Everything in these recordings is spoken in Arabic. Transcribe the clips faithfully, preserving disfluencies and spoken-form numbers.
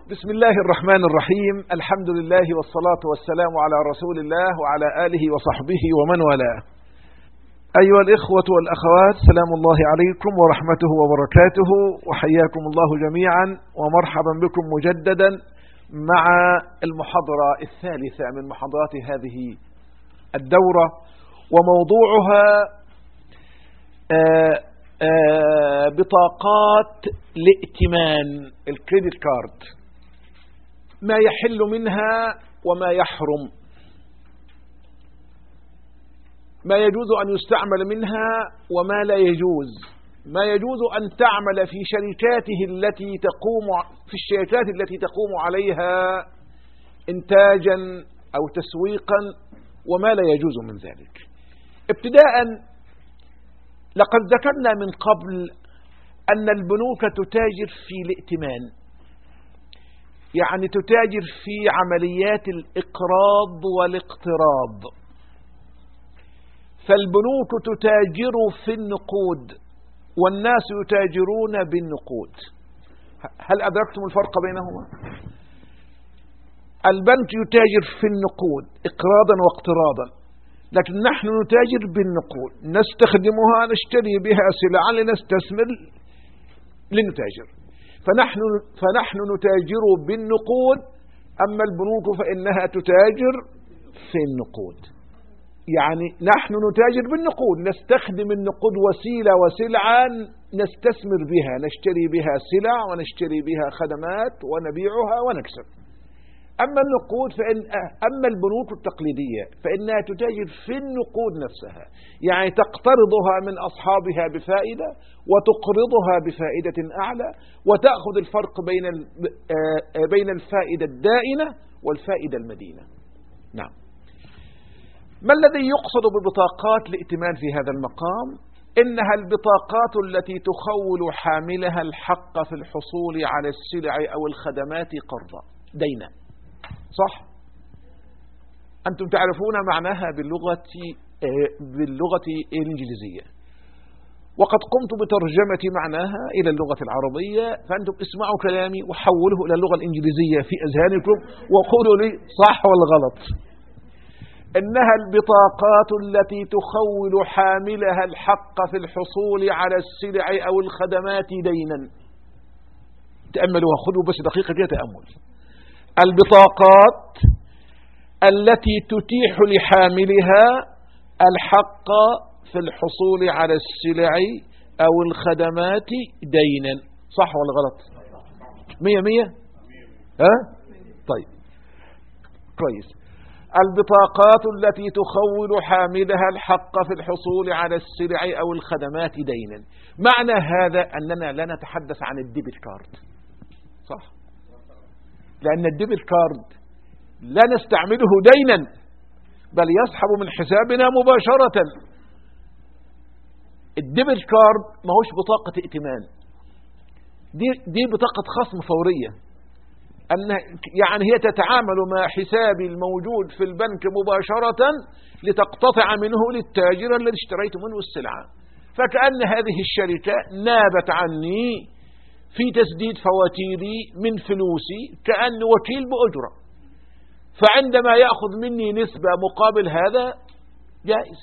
بسم الله الرحمن الرحيم. الحمد لله والصلاة والسلام على رسول الله وعلى آله وصحبه ومن والاه. أيها الإخوة والأخوات، سلام الله عليكم ورحمته وبركاته، وحياكم الله جميعا ومرحبا بكم مجددا مع المحاضرة الثالثة من محاضرات هذه الدورة، وموضوعها آه آه بطاقات الائتمان، الكريدت كارد، ما يحل منها وما يحرم، ما يجوز أن يستعمل منها وما لا يجوز، ما يجوز أن تعمل في شركاته التي تقوم في الشركات التي تقوم عليها إنتاجا أو تسويقا، وما لا يجوز من ذلك. ابتداء، لقد ذكرنا من قبل أن البنوك تتاجر في الائتمان، يعني تتاجر في عمليات الإقراض والاقتراض. فالبنوك تتاجر في النقود والناس يتاجرون بالنقود. هل أدركتم الفرق بينهما؟ البنك يتاجر في النقود إقراضا واقتراضا، لكن نحن نتاجر بالنقود، نستخدمها، نشتري بها سلعا لنستثمر لنتاجر. فنحن فنحن نتاجر بالنقود، أما البنوك فإنها تتاجر في النقود. يعني نحن نتاجر بالنقود، نستخدم النقود وسيلة وسلعا نستثمر بها، نشتري بها سلع ونشتري بها خدمات ونبيعها ونكسب. أما النقود فإن أما البنوك التقليدية فإنها تتاجر في النقود نفسها، يعني تقترضها من أصحابها بفائدة وتقرضها بفائدة أعلى، وتأخذ الفرق بين بين الفائدة الدائنة والفائدة المدينة. نعم. ما الذي يقصد ببطاقات الائتمان في هذا المقام؟ إنها البطاقات التي تخول حاملها الحق في الحصول على السلع أو الخدمات قرضا دينا. صح؟ أنتم تعرفون معناها باللغة باللغة الإنجليزية، وقد قمت بترجمة معناها إلى اللغة العربية، فأنتم اسمعوا كلامي وحوله إلى اللغة الإنجليزية في أذهانكم وقولوا لي صح ولا غلط. إنها البطاقات التي تخول حاملها الحق في الحصول على السلع أو الخدمات دينا. تأملوا وخذوا بس دقيقة كده تأمل. البطاقات التي تتيح لحاملها الحق في الحصول على السلع أو الخدمات دينا. صح ولا غلط؟ مية مية؟ ها؟ طيب كويس. البطاقات التي تخول حاملها الحق في الحصول على السلع أو الخدمات دينا. معنى هذا أننا لا نتحدث عن الديبت كارد. صح؟ لأن الديبت كارد لا نستعمله دينا، بل يسحب من حسابنا مباشرة. الديبت كارد ما هوش بطاقة ائتمان، دي, دي بطاقة خصم فورية، أن يعني هي تتعامل مع حسابي الموجود في البنك مباشرة لتقتطع منه للتاجر الذي اشتريت منه السلعة. فكأن هذه الشركة نابت عني في تسديد فواتيري من فلوسي كأن وكيل بأجرة، فعندما يأخذ مني نسبة مقابل هذا جائز،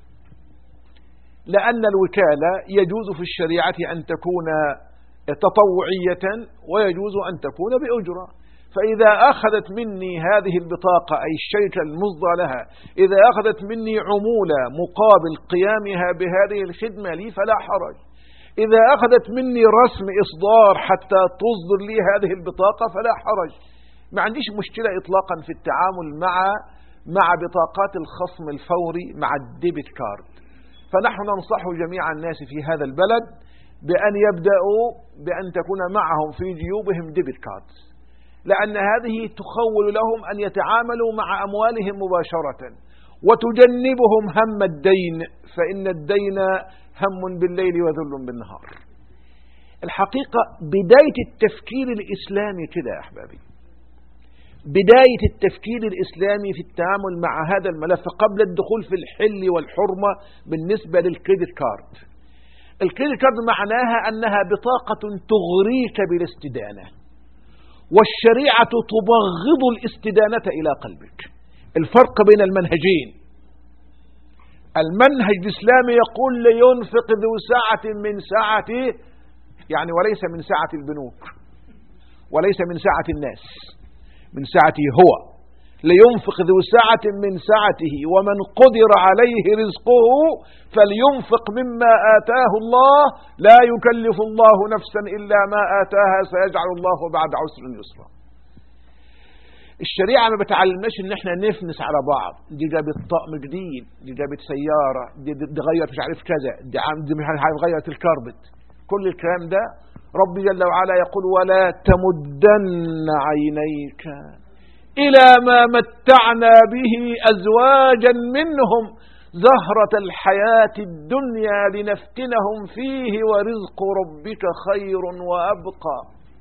لأن الوكالة يجوز في الشريعة أن تكون تطوعية ويجوز أن تكون بأجرة. فإذا أخذت مني هذه البطاقة أي الشركة المصدر لها، إذا أخذت مني عمولة مقابل قيامها بهذه الخدمة لي فلا حرج. إذا أخذت مني رسم إصدار حتى تصدر لي هذه البطاقة فلا حرج. ما عنديش مشكلة إطلاقا في التعامل مع مع بطاقات الخصم الفوري مع الديبت كارد. فنحن ننصح جميع الناس في هذا البلد بأن يبدأوا بأن تكون معهم في جيوبهم ديبت كارد، لأن هذه تخول لهم أن يتعاملوا مع أموالهم مباشرة، وتجنبهم هم الدين، فإن الدين هم بالليل وذل بالنهار. الحقيقة بداية التفكير الإسلامي كده يا أحبابي، بداية التفكير الإسلامي في التعامل مع هذا الملف قبل الدخول في الحل والحرمة بالنسبة للكريدت كارد. الكريدت كارد معناها أنها بطاقة تغريك بالاستدانة، والشريعة تبغض الاستدانة إلى قلبك. الفرق بين المنهجين: المنهج الإسلامي يقول لينفق ذو سعة من سعته، يعني وليس من سعة البنوك وليس من سعة الناس، من سعته هو. لينفق ذو سعة من سعته ومن قدر عليه رزقه فلينفق مما آتاه الله لا يكلف الله نفسا إلا ما آتاها سيجعل الله بعد عسر يسرا. الشريعة ما بتعلمناش ان احنا نفنس على بعض، دي جابت طقم جديد، دي جابت سيارة، دي, دي, دي غيرت مش عارف كذا، دي, دي مش عارف غيرت الكاربت. كل الكلام ده ربي جل وعلا يقول: ولا تمدن عينيك إلى ما متعنا به أزواجا منهم زهرة الحياة الدنيا لنفتنهم فيه ورزق ربك خير وأبقى.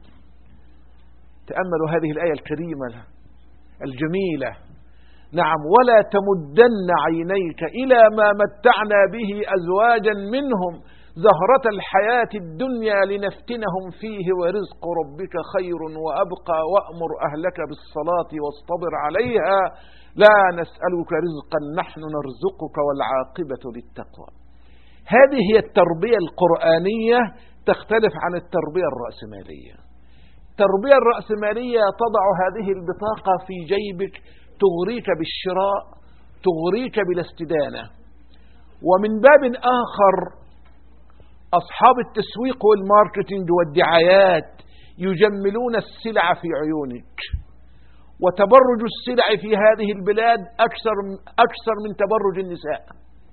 تأملوا هذه الآية الكريمة الجميلة. نعم: ولا تمدن عينيك إلى ما متعنا به أزواجا منهم زهرة الحياة الدنيا لنفتنهم فيه ورزق ربك خير وأبقى وأمر أهلك بالصلاة واصطبر عليها لا نسألك رزقا نحن نرزقك والعاقبة للتقوى. هذه هي التربية القرآنية، تختلف عن التربية الرأسمالية. التربية الرأسمالية تضع هذه البطاقة في جيبك، تغريك بالشراء، تغريك بالاستدانة. ومن باب آخر أصحاب التسويق والماركتينج والدعايات يجملون السلع في عيونك، وتبرج السلع في هذه البلاد أكثر أكثر من تبرج النساء.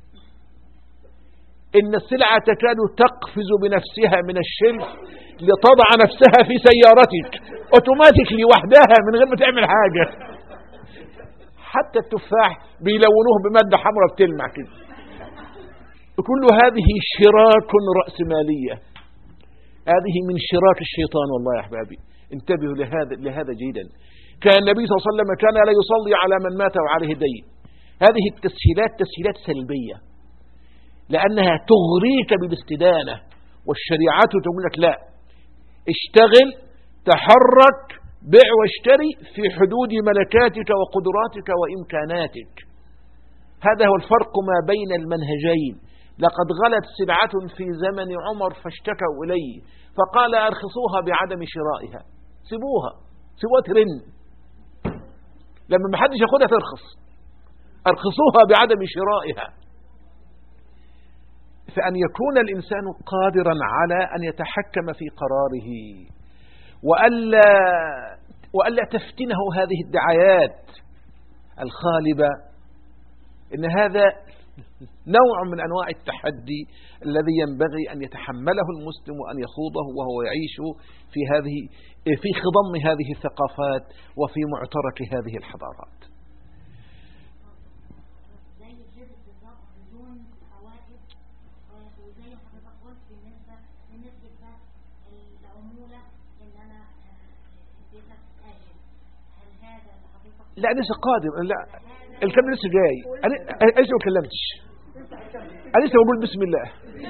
إن السلع تكاد تقفز بنفسها من الشلف لتضع نفسها في سيارتك اوتوماتيك لوحدها من غير ما تعمل حاجة. حتى التفاح بيلونوه بمادة حمراء بتلمع كده. كل هذه شراك رأسمالية، هذه من شراك الشيطان. والله يا أحبابي انتبهوا لهذا لهذا جيدا. كان النبي صلى الله عليه وسلم كان لا يصلي على من مات وعليه دين. هذه التسهيلات تسهيلات سلبية، لأنها تغريك بالاستدانة، والشريعة تقول لك لا، اشتغل، تحرك، بيع واشتري في حدود ملكاتك وقدراتك وإمكاناتك. هذا هو الفرق ما بين المنهجين. لقد غلت سلعة في زمن عمر فاشتكوا إليه فقال: أرخصوها بعدم شرائها. سيبوها سيبوها ترن، لما ما حدش ياخدها ترخص. أرخصوها بعدم شرائها. فأن يكون الإنسان قادرا على أن يتحكم في قراره، وألا, وألا تفتنه هذه الدعايات الخالبة. إن هذا نوع من أنواع التحدي الذي ينبغي أن يتحمله المسلم وأن يخوضه وهو يعيش في هذه في خضم هذه الثقافات وفي معترك هذه الحضارات. لا لسه قادم، لا الكلام لسه جاي. انا لسه ما اتكلمتش، انا لسه بقول بسم الله،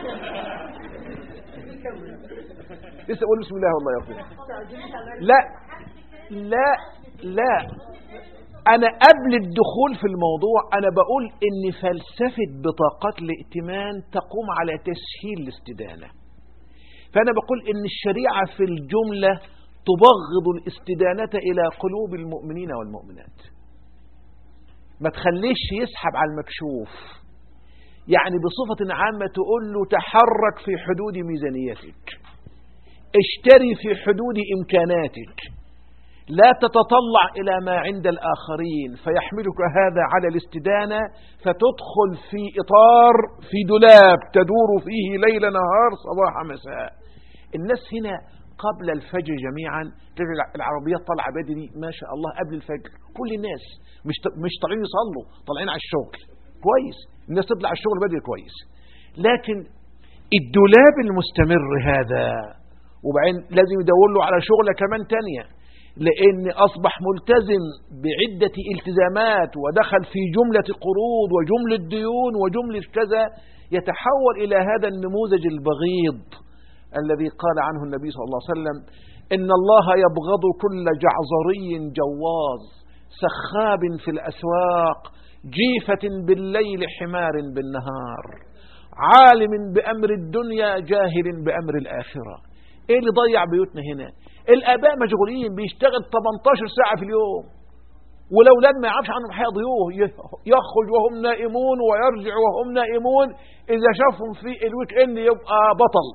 لسه بقول بسم الله. والله يا اخوي لا لا لا انا قبل الدخول في الموضوع انا بقول ان فلسفة بطاقات الائتمان تقوم على تسهيل الاستدانة. فانا بقول ان الشريعة في الجملة تبغض الاستدانة إلى قلوب المؤمنين والمؤمنات. ما تخليش يسحب على المكشوف، يعني بصفة عامة تقول له تحرك في حدود ميزانيتك، اشتري في حدود إمكاناتك، لا تتطلع إلى ما عند الآخرين فيحملك هذا على الاستدانة، فتدخل في إطار في دولاب تدور فيه ليل نهار صباح مساء. الناس هنا قبل الفجر جميعا، العربيات طالعه بدري ما شاء الله قبل الفجر، كل الناس مش مش طالعين يصلوا، طالعين على الشغل كويس. الناس تطلع على الشغل بدري كويس، لكن الدولاب المستمر هذا وبعدين لازم يدور له على شغله كمان تانية، لان اصبح ملتزم بعدة التزامات ودخل في جملة قروض وجملة ديون وجملة كذا، يتحول الى هذا النموذج البغيض الذي قال عنه النبي صلى الله عليه وسلم: إن الله يبغض كل جعزري جواز سخاب في الأسواق جيفة بالليل حمار بالنهار عالم بأمر الدنيا جاهل بأمر الآخرة. إيه اللي ضيع بيوتنا هنا؟ الآباء مشغولين بيشتغل ثمانية عشر ساعة في اليوم، والأولاد ما يعرفش عنهم هيضيعوه، يخرج وهم نائمون ويرجع وهم نائمون، إذا شافهم في الويك إند يبقى بطل.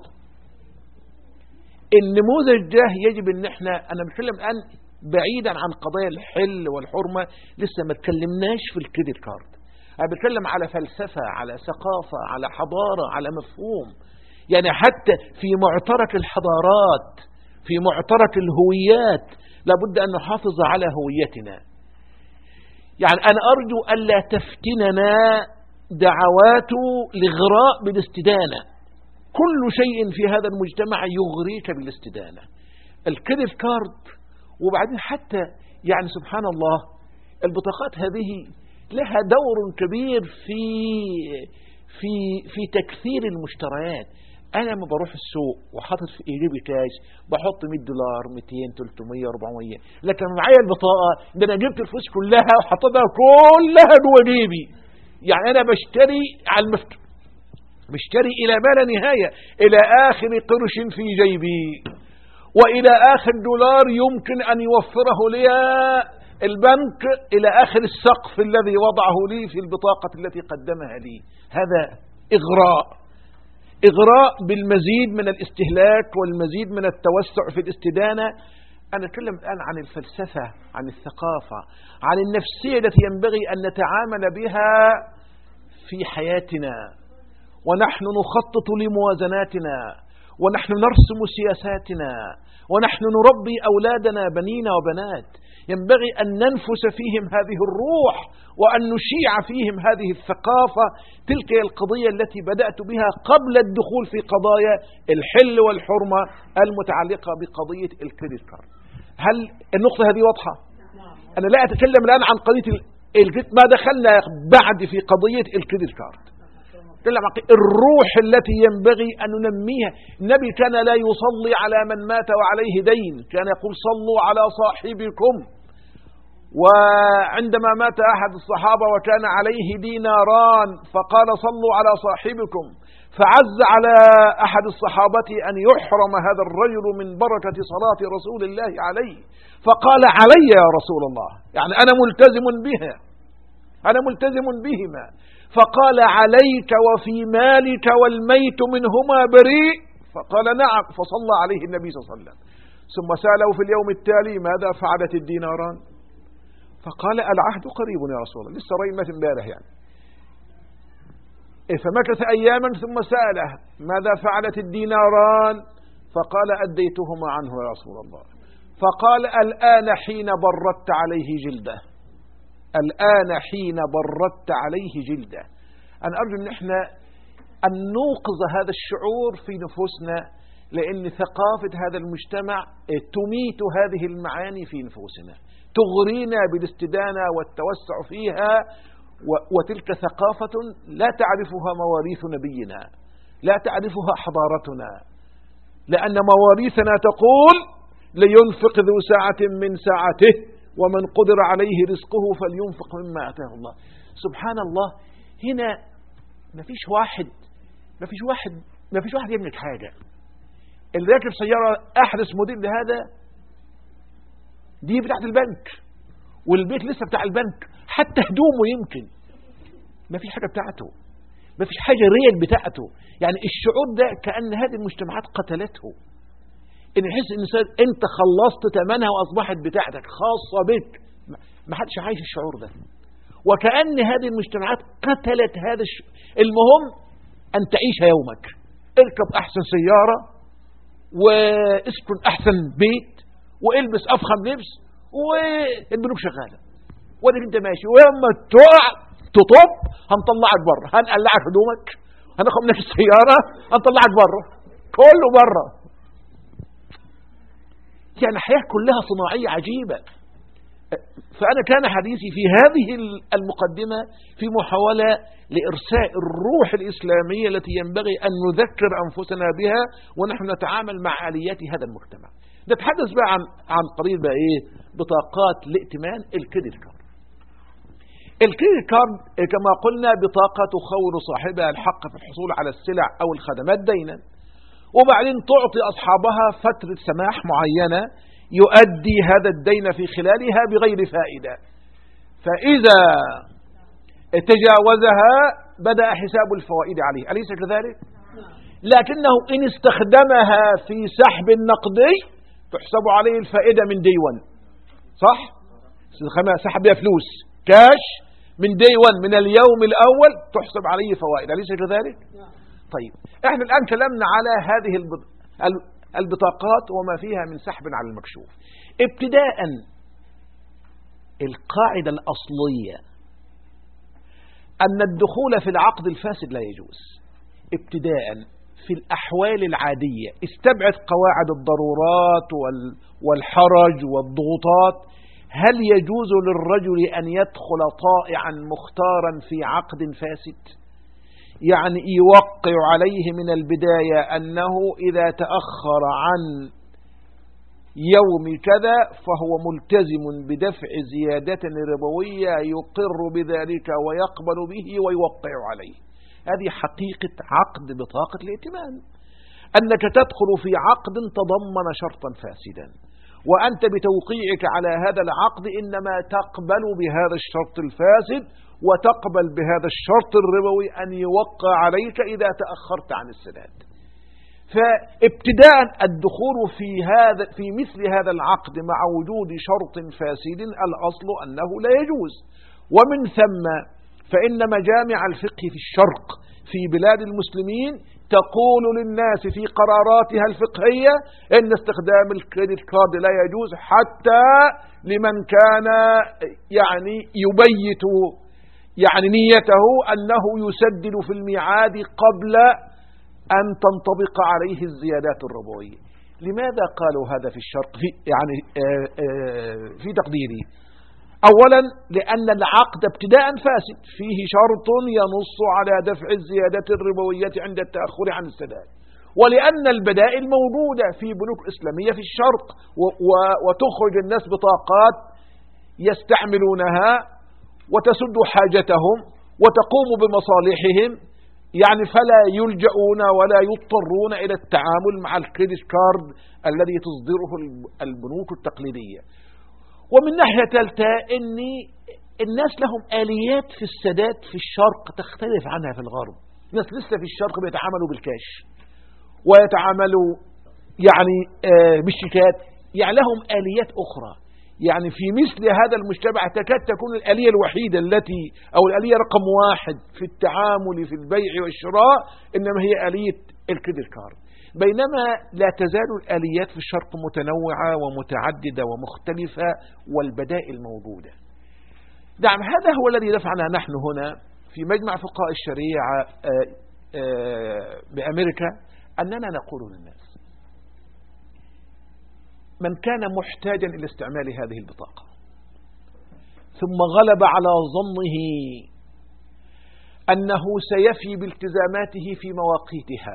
النموذج ده يجب ان احنا، انا بتكلم الان بعيدا عن قضايا الحل والحرمة، لسه ما تكلمناش في الكريدت كارد. انا بتكلم على فلسفة، على ثقافة، على حضارة، على مفهوم. يعني حتى في معترك الحضارات، في معترك الهويات، لابد ان نحافظ على هويتنا. يعني انا ارجو الا تفتننا دعوات لغراء بالاستدانة. كل شيء في هذا المجتمع يغريك بالاستدانة. الكريدت كارد، وبعدين حتى يعني سبحان الله البطاقات هذه لها دور كبير في في في تكثير المشتريات. انا لما بروح السوق وحاطط في جيبي كاش بحط مية دولار مئتين ثلاثمية أربعمية، لكن معايا البطاقه ده انا جبت الفلوس كلها وحطيتها كلها جوه جيبي. يعني انا بشتري على المفتوح، بشتري إلى ما لا نهاية، إلى آخر قرش في جيبي وإلى آخر دولار يمكن أن يوفره لي البنك، إلى آخر السقف الذي وضعه لي في البطاقة التي قدمها لي. هذا إغراء، إغراء بالمزيد من الاستهلاك والمزيد من التوسع في الاستدانة. أنا أتكلم الآن عن الفلسفة، عن الثقافة، عن النفسية التي ينبغي أن نتعامل بها في حياتنا، ونحن نخطط لموازناتنا، ونحن نرسم سياساتنا، ونحن نربي أولادنا بنين وبنات. ينبغي أن ننفس فيهم هذه الروح، وأن نشيع فيهم هذه الثقافة. تلك هي القضية التي بدأت بها قبل الدخول في قضايا الحل والحرمة المتعلقة بقضية الكريدت كارد. هل النقطة هذه واضحة؟ أنا لا أتكلم الآن عن قضية ما دخلنا بعد في قضية الكريدت كارد. الروح التي ينبغي أن ننميها. النبي كان لا يصلي على من مات وعليه دين، كان يقول صلوا على صاحبكم. وعندما مات أحد الصحابة وكان عليه ديناران فقال صلوا على صاحبكم، فعز على أحد الصحابة أن يحرم هذا الرجل من بركة صلاة رسول الله عليه، فقال علي يا رسول الله، يعني أنا ملتزم بها، أنا ملتزم بهما. فقال عليك وفي مالك والميت منهما بريء، فقال نعم، فصلى عليه النبي صلى الله عليه وسلم. ثم سأله في اليوم التالي ماذا فعلت الديناران؟ فقال العهد قريب يا رسول الله، لسه رأينا امبارح يعني. فمكث أياما ثم سأله ماذا فعلت الديناران؟ فقال أديتهما عنه يا رسول الله. فقال الآن حين بردت عليه جلده، الآن حين بردت عليه جلده. أنا أرجو أن احنا أن نوقظ هذا الشعور في نفوسنا، لأن ثقافة هذا المجتمع تميت هذه المعاني في نفوسنا، تغرينا بالاستدانة والتوسع فيها، وتلك ثقافة لا تعرفها مواريث نبينا، لا تعرفها حضارتنا، لأن مواريثنا تقول لينفق ذو ساعة من ساعته ومن قدر عليه رزقه فلينفق مما آتاه الله. سبحان الله، هنا ما فيش واحد ما فيش واحد ما فيش واحد يملك حاجة. اللي راكب سيارة أحدث موديل لهذا دي بتاعت البنك، والبيت لسه بتاع البنك، حتى هدومه يمكن ما فيش حاجة بتاعته، ما فيش حاجة ريال بتاعته. يعني الشعور ده كأن هذه المجتمعات قتلته، ان يحس ان انت خلصت ثمنها واصبحت بتاعتك خاصة بك. ما حدش عايش الشعور ده، وكأن هذه المجتمعات قتلت هذا الش... المهم ان تعيش يومك، اركب احسن سيارة، واسكن احسن بيت، والبس افخم لبس، والبنوك شغالة، واديك انت ماشي، ولما تقع تطب هنطلعك بره، هنقلعك هدومك، هناخد منك السيارة، هنطلعك بره، كله بره. يعني حياة كلها صناعية عجيبة. فأنا كان حديثي في هذه المقدمة في محاولة لإرساء الروح الإسلامية التي ينبغي أن نذكر أنفسنا بها ونحن نتعامل مع آليات هذا المجتمع. نتحدث بقى عن عن قضية بقى إيه بطاقات الائتمان الكريدت كارد. الكريدت كارد كما قلنا بطاقة تخول صاحبها الحق في الحصول على السلع أو الخدمات دينا، وبعدين تعطي أصحابها فترة سماح معينة يؤدي هذا الدين في خلالها بغير فائدة، فإذا تجاوزها بدأ حساب الفوائد عليه، أليس كذلك؟ لكنه إن استخدمها في سحب النقدي تحسب عليه الفائدة من دي ون، صح؟ سحب فلوس كاش من دي ون من اليوم الأول تحسب عليه فوائد، أليس كذلك؟ طيب احنا الآن كلامنا على هذه البطاقات وما فيها من سحب على المكشوف. ابتداء القاعدة الأصلية أن الدخول في العقد الفاسد لا يجوز ابتداء في الأحوال العادية. استبعد قواعد الضرورات والحرج والضغوطات. هل يجوز للرجل أن يدخل طائعا مختارا في عقد فاسد؟ يعني يوقع عليه من البداية أنه إذا تأخر عن يوم كذا فهو ملتزم بدفع زيادة ربوية يقر بذلك ويقبل به ويوقع عليه. هذه حقيقة عقد بطاقة الائتمان، أنك تدخل في عقد تضمن شرطا فاسدا، وأنت بتوقيعك على هذا العقد إنما تقبل بهذا الشرط الفاسد وتقبل بهذا الشرط الربوي أن يوقع عليك إذا تأخرت عن السداد. فابتداء الدخول في هذا في مثل هذا العقد مع وجود شرط فاسد الأصل أنه لا يجوز. ومن ثم فإن مجامع الفقه في الشرق في بلاد المسلمين تقول للناس في قراراتها الفقهية إن استخدام الكريدت كارد لا يجوز حتى لمن كان يعني يبيت يعني نيته أنه يسدد في الميعاد قبل أن تنطبق عليه الزيادات الربوية. لماذا قالوا هذا في الشرق في يعني آآ آآ في تقديري؟ أولا لأن العقد ابتداء فاسد فيه شرط ينص على دفع الزيادة الربوية عند التأخر عن السداد، ولأن البدائل موجودة في بنوك إسلامية في الشرق وتخرج الناس بطاقات يستعملونها وتسد حاجتهم وتقوم بمصالحهم، يعني فلا يلجؤون ولا يضطرون إلى التعامل مع الكريدت كارد الذي تصدره البنوك التقليدية. ومن ناحية ثالثة إن الناس لهم آليات في السداد في الشرق تختلف عنها في الغرب. الناس لسه في الشرق بيتعاملوا بالكاش ويتعاملوا يعني آه بالشيكات، يعني لهم آليات أخرى. يعني في مثل هذا المجتمع تكاد تكون الآلية الوحيدة التي أو الآلية رقم واحد في التعامل في البيع والشراء إنما هي آلية الكريدت كارد، بينما لا تزال الآليات في الشرق متنوعة ومتعددة ومختلفة والبدائل موجودة. نعم، هذا هو الذي دفعنا نحن هنا في مجمع فقهاء الشريعة بأمريكا أننا نقول للناس من كان محتاجا إلى استعمال هذه البطاقة ثم غلب على ظنه أنه سيفي بالتزاماته في مواقيتها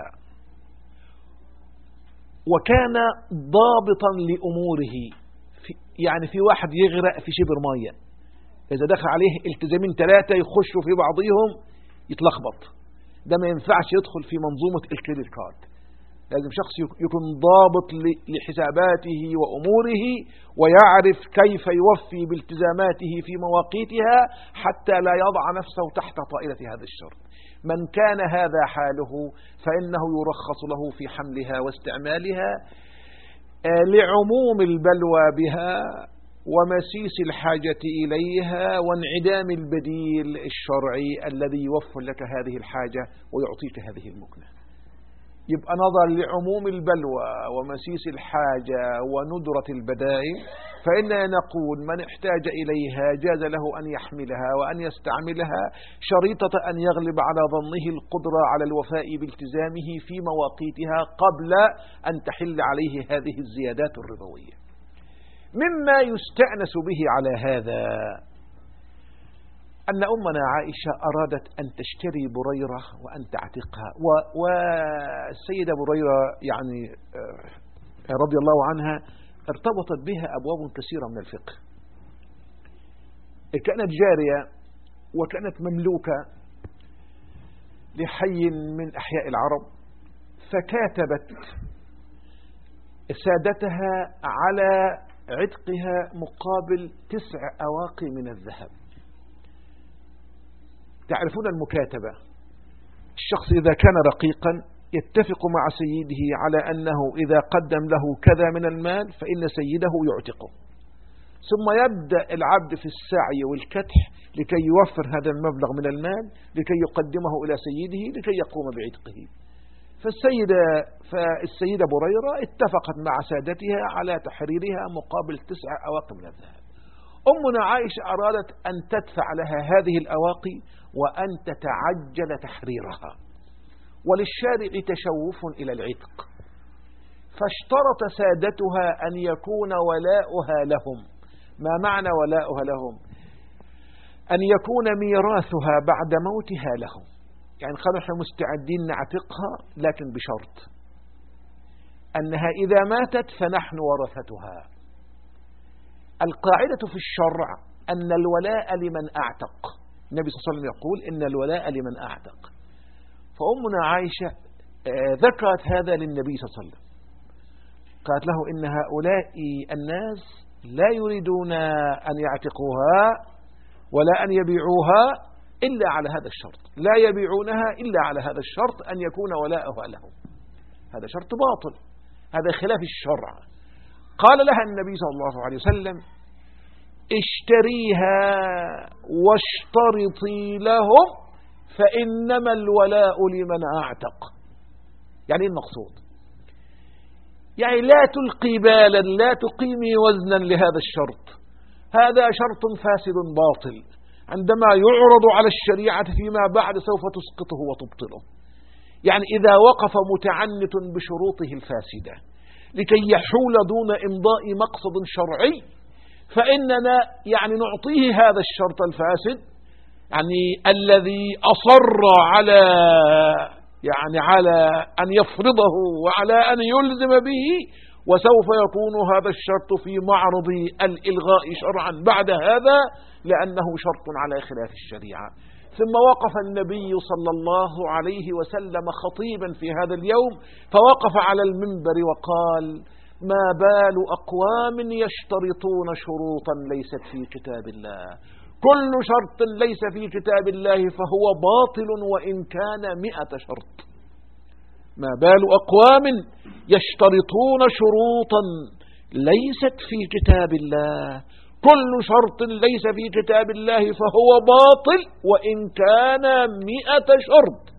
وكان ضابطا لأموره، في يعني في واحد يغرق في شبر مية، إذا دخل عليه التزامين ثلاثة يخشوا في بعضهم يتلخبط، ده ما ينفعش يدخل في منظومة الكريدت كارد. لازم شخص يكون ضابط لحساباته وأموره ويعرف كيف يوفي بالتزاماته في مواقيتها حتى لا يضع نفسه تحت طائلة هذا الشرط. من كان هذا حاله فإنه يرخص له في حملها واستعمالها لعموم البلوى بها ومسيس الحاجة إليها وانعدام البديل الشرعي الذي يوفر لك هذه الحاجة ويعطيك هذه المكنة. يبقى نظر لعموم البلوى ومسيس الحاجة وندرة البدائل، فإننا نقول من احتاج إليها جاز له أن يحملها وأن يستعملها شريطة أن يغلب على ظنه القدرة على الوفاء بالتزامه في مواقيتها قبل أن تحل عليه هذه الزيادات الربوية. مما يستأنس به على هذا أن أمنا عائشة أرادت أن تشتري بريرة وأن تعتقها، والسيدة بريرة يعني رضي الله عنها ارتبطت بها أبواب كثيرة من الفقه. كانت جارية وكانت مملوكة لحي من أحياء العرب، فكاتبت سادتها على عتقها مقابل تسع أواقي من الذهب. تعرفون المكاتبة، الشخص إذا كان رقيقا يتفق مع سيده على أنه إذا قدم له كذا من المال فإن سيده يعتقه، ثم يبدأ العبد في السعي والكدح لكي يوفر هذا المبلغ من المال لكي يقدمه إلى سيده لكي يقوم بعتقه. فالسيدة فالسيدة بريرة اتفقت مع سادتها على تحريرها مقابل تسع أواقي من الذهب. أمنا عائشة أرادت أن تدفع لها هذه الأواقي وأن تتعجل تحريرها، وللشارع تشوف إلى العتق، فاشترط سادتها أن يكون ولاؤها لهم. ما معنى ولاؤها لهم؟ أن يكون ميراثها بعد موتها لهم، يعني قالوا احنا مستعدين نعتقها لكن بشرط أنها إذا ماتت فنحن ورثتها. القاعدة في الشرع أن الولاء لمن أعتق، النبي صلى الله عليه وسلم يقول إن الولاء لمن أعتق. فأمنا عائشة ذكرت هذا للنبي صلى الله عليه وسلم، قالت له إن هؤلاء الناس لا يريدون أن يعتقوها ولا أن يبيعوها إلا على هذا الشرط، لا يبيعونها إلا على هذا الشرط أن يكون ولاؤها لهم. هذا شرط باطل، هذا خلاف الشرع. قال لها النبي صلى الله عليه وسلم اشتريها واشترطي لهم فإنما الولاء لمن أعتق. يعني المقصود يعني لا تلقي بالا، لا تقيمي وزنا لهذا الشرط، هذا شرط فاسد باطل، عندما يعرض على الشريعة فيما بعد سوف تسقطه وتبطله. يعني إذا وقف متعنت بشروطه الفاسدة لكي يحول دون إمضاء مقصد شرعي فإننا يعني نعطيه هذا الشرط الفاسد، يعني الذي أصر على يعني على أن يفرضه وعلى أن يلزم به، وسوف يكون هذا الشرط في معرض الإلغاء شرعا بعد هذا لأنه شرط على خلاف الشريعة. ثم وقف النبي صلى الله عليه وسلم خطيبا في هذا اليوم، فوقف على المنبر وقال: ما بال أقوام يشترطون شروطا ليست في كتاب الله، كل شرط ليس في كتاب الله فهو باطل وإن كان مئة شرط. ما بال أقوام يشترطون شروطا ليست في كتاب الله، كل شرط ليس في كتاب الله فهو باطل وإن كان مئة شرط.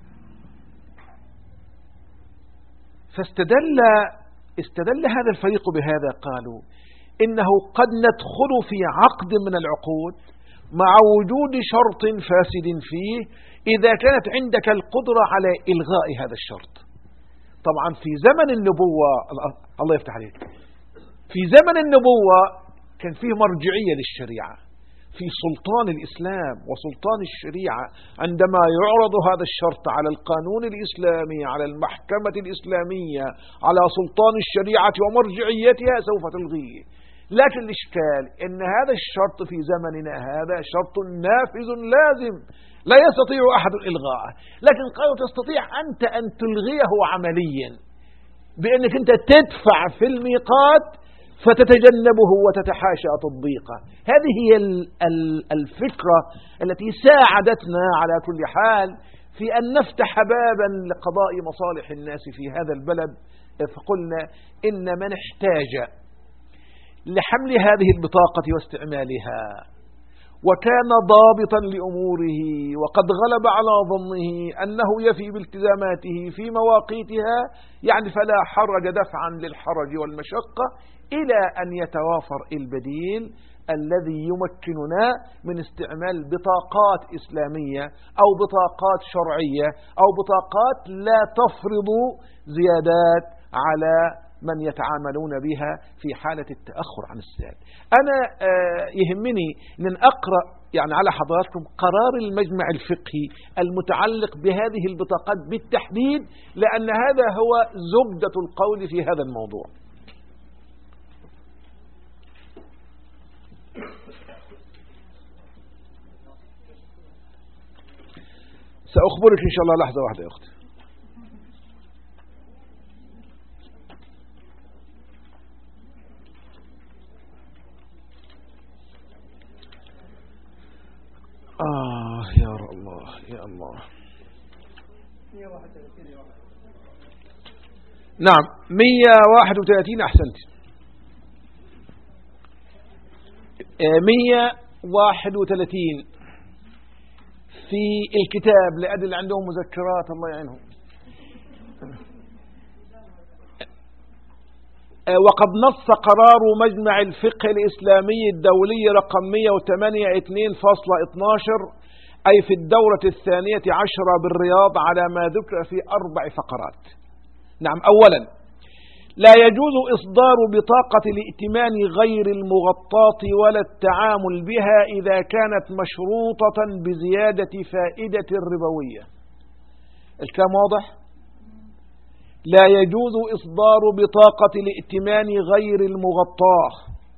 فاستدل استدل هذا الفريق بهذا، قالوا إنه قد ندخل في عقد من العقود مع وجود شرط فاسد فيه إذا كانت عندك القدرة على إلغاء هذا الشرط. طبعا في زمن النبوة، الله يفتح عليك، في زمن النبوة كان فيه مرجعية للشريعة، في سلطان الإسلام وسلطان الشريعة. عندما يعرض هذا الشرط على القانون الإسلامي، على المحكمة الإسلامية، على سلطان الشريعة ومرجعيتها سوف تلغيه. لكن الإشكال إن هذا الشرط في زمننا هذا شرط نافذ لازم لا يستطيع أحد إلغاءه، لكن قالوا تستطيع أنت أن تلغيه عمليا بأنك أنت تدفع في الميقات فتتجنبه وتتحاشى تطبيقه. هذه هي الفكرة التي ساعدتنا على كل حال في أن نفتح بابا لقضاء مصالح الناس في هذا البلد. فقلنا إن من احتاج لحمل هذه البطاقة واستعمالها وكان ضابطا لأموره وقد غلب على ظنه أنه يفي بالتزاماته في مواقيتها، يعني فلا حرج دفعا للحرج والمشقة إلى أن يتوافر البديل الذي يمكننا من استعمال بطاقات إسلامية أو بطاقات شرعية أو بطاقات لا تفرض زيادات على من يتعاملون بها في حالة التأخر عن السداد. أنا يهمني أن أقرأ يعني على حضراتكم قرار المجمع الفقهي المتعلق بهذه البطاقات بالتحديد، لأن هذا هو زبدة القول في هذا الموضوع. سأخبرك إن شاء الله. لحظة واحدة يا أختي. آه يا الله يا الله. نعم مية واحد وثلاثين. أحسنت. مية واحد وثلاثين في الكتاب لأدل اللي عندهم مذكرات الله يعينهم. وقد نص قرار مجمع الفقه الإسلامي الدولي رقم مية وثمانية اثنين فاصلة اثناشر أي في الدورة الثانية عشرة بالرياض على ما ذكر في أربع فقرات. نعم. أولا، لا يجوز إصدار بطاقة الائتمان غير المغطاة ولا التعامل بها إذا كانت مشروطة بزيادة فائدة ربوية. الكلام واضح؟ لا يجوز إصدار بطاقة الائتمان غير المغطاة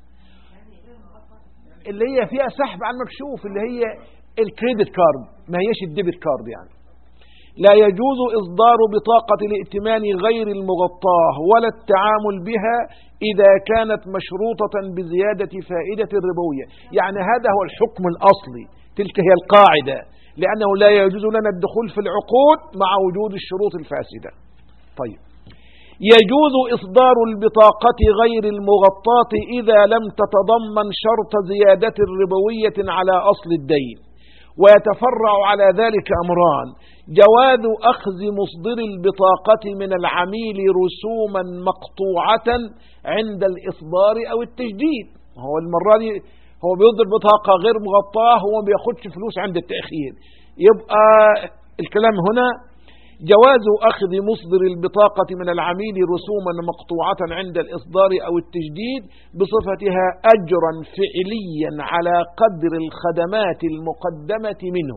اللي هي فيها سحب على المكشوف، اللي هي الكريدت كارد، ما هيش الديبت كارد يعني. لا يجوز إصدار بطاقة الائتمان غير المغطاة ولا التعامل بها إذا كانت مشروطة بزيادة فائدة ربوية. يعني هذا هو الحكم الأصلي، تلك هي القاعدة، لأنه لا يجوز لنا الدخول في العقود مع وجود الشروط الفاسدة. طيب، يجوز إصدار البطاقة غير المغطاة إذا لم تتضمن شرط زيادة ربوية على أصل الدين، ويتفرع على ذلك أمران: جواز أخذ مصدر البطاقة من العميل رسوما مقطوعة عند الإصدار أو التجديد. هو المرة دي هو بيصدر بطاقة غير مغطاة، هو ما بياخدش فلوس عند التأخير. يبقى الكلام هنا جواز أخذ مصدر البطاقة من العميل رسوما مقطوعة عند الإصدار أو التجديد بصفتها أجرا فعليا على قدر الخدمات المقدمة منه.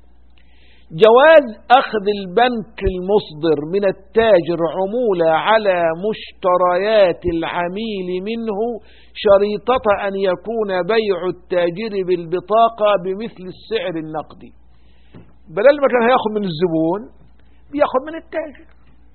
جواز أخذ البنك المصدر من التاجر عمولة على مشتريات العميل منه شريطة أن يكون بيع التاجر بالبطاقة بمثل السعر النقدي. بدل ما كان هياخد من الزبون بياخد من التاجر.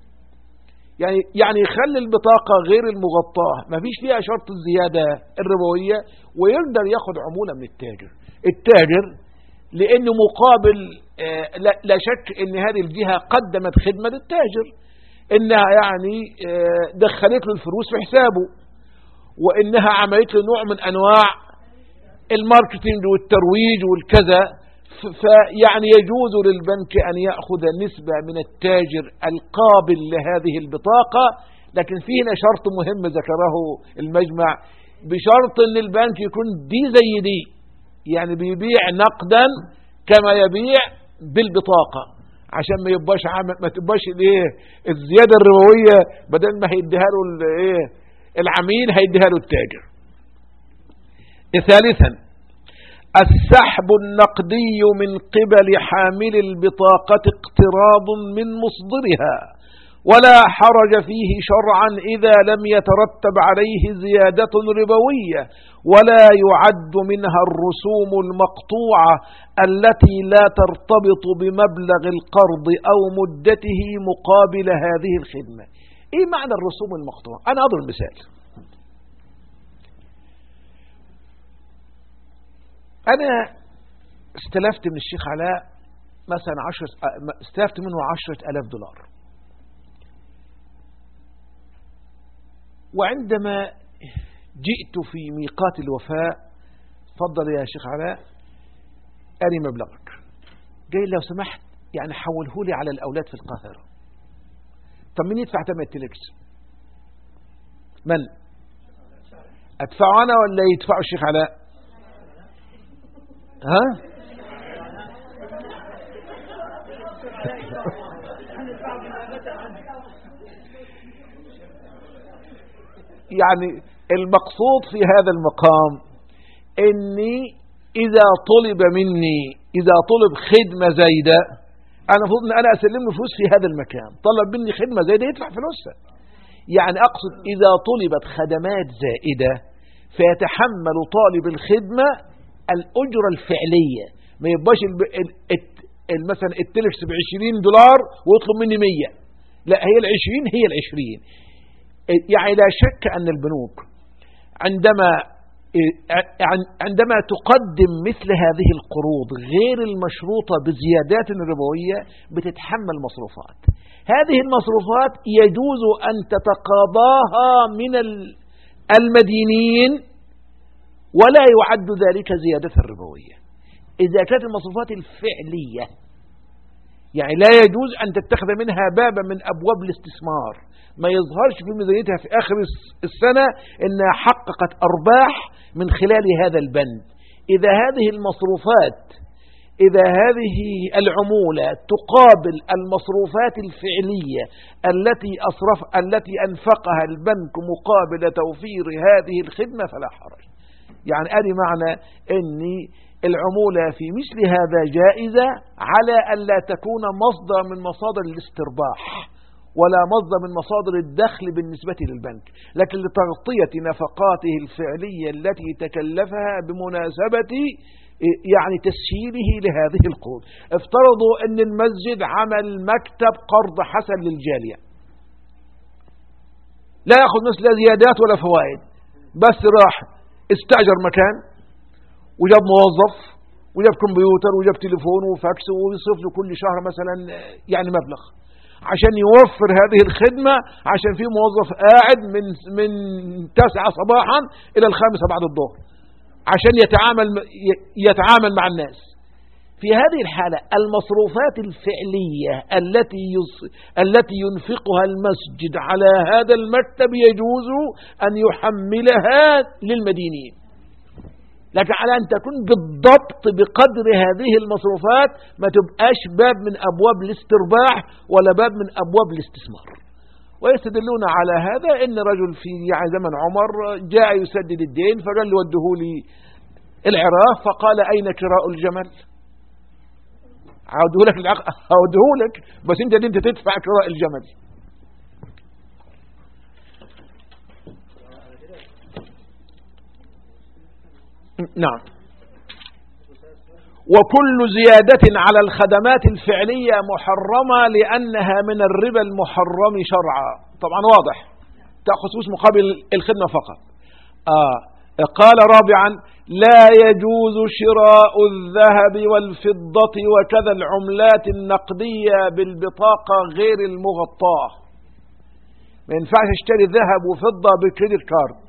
يعني يعني يخلي البطاقة غير المغطاة ما فيش فيها شرط الزيادة الربوية، ويقدر ياخد عمولة من التاجر. التاجر لأنه مقابل آه لا, لا شك أن هذه الجهة قدمت خدمة للتاجر، إنها يعني آه دخلت له الفلوس في حسابه، وإنها عملت له نوع من أنواع الماركتينج والترويج والكذا. فيعني يجوز للبنك أن يأخذ نسبة من التاجر القابل لهذه البطاقة، لكن فيه هنا شرط مهم ذكره المجمع، بشرط أن البنك يكون دي زي دي، يعني بيبيع نقدا كما يبيع بالبطاقة، عشان ما يبقاش ما تبقاش الايه الزيادة الربوية، بدل ما هيديها له الايه العميل هيديها له التاجر. ثالثا، السحب النقدي من قبل حامل البطاقة اقتراض من مصدرها، ولا حرج فيه شرعا إذا لم يترتب عليه زيادة ربوية، ولا يعد منها الرسوم المقطوعة التي لا ترتبط بمبلغ القرض أو مدته مقابل هذه الخدمة. إيه معنى الرسوم المقطوعة؟ أنا أضرب مثال. أنا استلفت من الشيخ علاء مثلا عشر استلفت منه عشرة ألاف دولار، وعندما جئت في ميقات الوفاء تفضل يا شيخ علاء أري مبلغك، جاي لو سمحت يعني حوله لي على الأولاد في القاهرة. طب مين يدفع ثمن التلكس؟ من أدفعه أنا ولا يدفعه الشيخ علاء؟ ها؟ يعني المقصود في هذا المقام إني إذا طلب مني إذا طلب خدمة زايدة أنا المفروض أن أنا أسلم له فلوس في هذا المكان. طلب مني خدمة زايدة يدفع فلوسها. يعني أقصد إذا طلبت خدمات زائدة فيتحمل طالب الخدمة الأجرة الفعلية، ما يبقاش مثلا التلف بعشرين دولار ويطلب مني مية، لا هي العشرين هي العشرين. يعني لا شك أن البنوك عندما عندما تقدم مثل هذه القروض غير المشروطة بزيادات ربوية بتتحمل مصروفات. هذه المصروفات يجوز أن تتقاضاها من المدينين ولا يعد ذلك زيادة ربوية إذا كانت المصروفات الفعلية. يعني لا يجوز أن تتخذ منها بابا من أبواب الاستثمار، ما يظهرش في ميزانيتها في آخر السنة أنها حققت أرباح من خلال هذا البند. إذا هذه المصروفات إذا هذه العمولة تقابل المصروفات الفعلية التي أصرف التي أنفقها البنك مقابل توفير هذه الخدمة فلا حرج. يعني أدي معنى أن العمولة في مثل هذا جائزة على أن لا تكون مصدر من مصادر الاسترباح ولا مصدر من مصادر الدخل بالنسبة للبنك، لكن لتغطية نفقاته الفعلية التي تكلفها بمناسبة يعني تسهيله لهذه القروض. افترضوا أن المسجد عمل مكتب قرض حسن للجالية، لا يأخذ مثل زيادات ولا فوائد، بس راح استأجر مكان وجاب موظف وجاب كمبيوتر وجاب تليفون وفاكس ويصرف له كل شهر مثلا يعني مبلغ عشان يوفر هذه الخدمة، عشان في موظف قاعد من من تسعة صباحا إلى الخامسة بعد الظهر عشان يتعامل يتعامل مع الناس. في هذه الحالة المصروفات الفعلية التي التي ينفقها المسجد على هذا المكتب يجوز أن يحملها للمدينين، لكن على أن تكون بالضبط بقدر هذه المصروفات، ما تبقاش باب من أبواب الاسترباح ولا باب من أبواب الاستثمار. ويستدلون على هذا إن رجل في يعني زمن عمر جاء يسدد الدين فقال له وده لي العراق، فقال أين كراء الجمل؟ عاوده لك عاوده لك بس انت انت تدفع كراء الجمل. نعم. وكل زيادة على الخدمات الفعلية محرمة لأنها من الربا المحرم شرعا. طبعا واضح تأخذ فلوس مقابل الخدمة فقط. آه. قال رابعا لا يجوز شراء الذهب والفضة وكذا العملات النقدية بالبطاقة غير المغطاة. ما ينفعش اشتري ذهب وفضة بكريدت كارد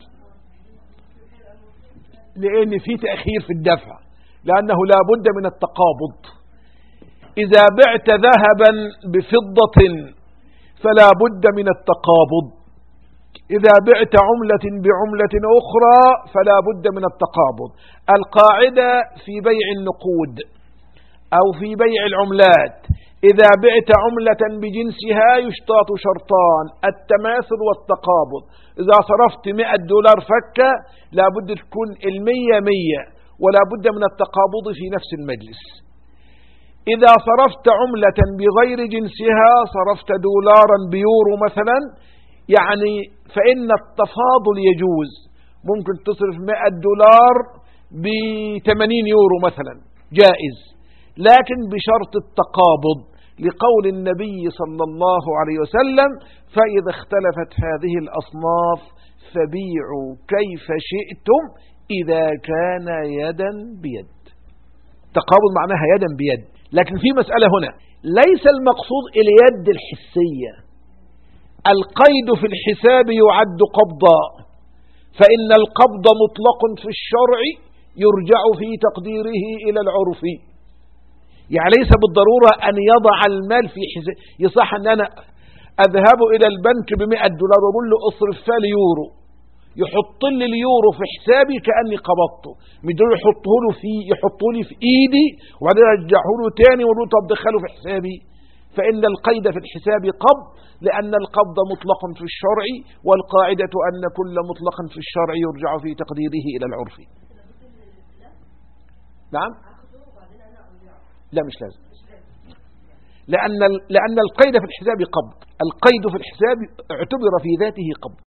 لأن في تأخير في الدفع، لأنه لا بد من التقابض. إذا بعت ذهبا بفضة فلا بد من التقابض، إذا بعت عملة بعملة أخرى فلا بد من التقابض. القاعدة في بيع النقود أو في بيع العملات إذا بعت عملة بجنسها يشترط شرطان: التماثل والتقابض. إذا صرفت مئة دولار فكة لا بد تكون المية مية ولا بد من التقابض في نفس المجلس. إذا صرفت عملة بغير جنسها، صرفت دولارا بيورو مثلا، يعني فإن التفاضل يجوز. ممكن تصرف مئة دولار بثمانين يورو مثلا، جائز، لكن بشرط التقابض، لقول النبي صلى الله عليه وسلم: فإذا اختلفت هذه الأصناف فبيعوا كيف شئتم إذا كان يدا بيد. تقابض معناها يدا بيد. لكن في مسألة هنا، ليس المقصود اليد الحسية. القيد في الحساب يعد قبضا، فإن القبض مطلق في الشرع يرجع في تقديره إلى العرف. يعني ليس بالضرورة أن يضع المال في حساب. يصح أن أنا أذهب إلى البنك بمئة دولار وأقول له اصرف لي يورو، يحط لي اليورو في حسابي كأني قبضته، من دول يحطه له في يحطه لي في إيدي وبعدين يرجعه له تاني وأقول له طب دخله في حسابي. فإن القيد في الحساب قبض، لأن القبض مطلق في الشرع، والقاعدة أن كل مطلق في الشرع يرجع في تقديره إلى العرف. نعم، لا مش لازم، لأن لأن القيد في الحساب قبض، القيد في الحساب اعتبر في ذاته قبض.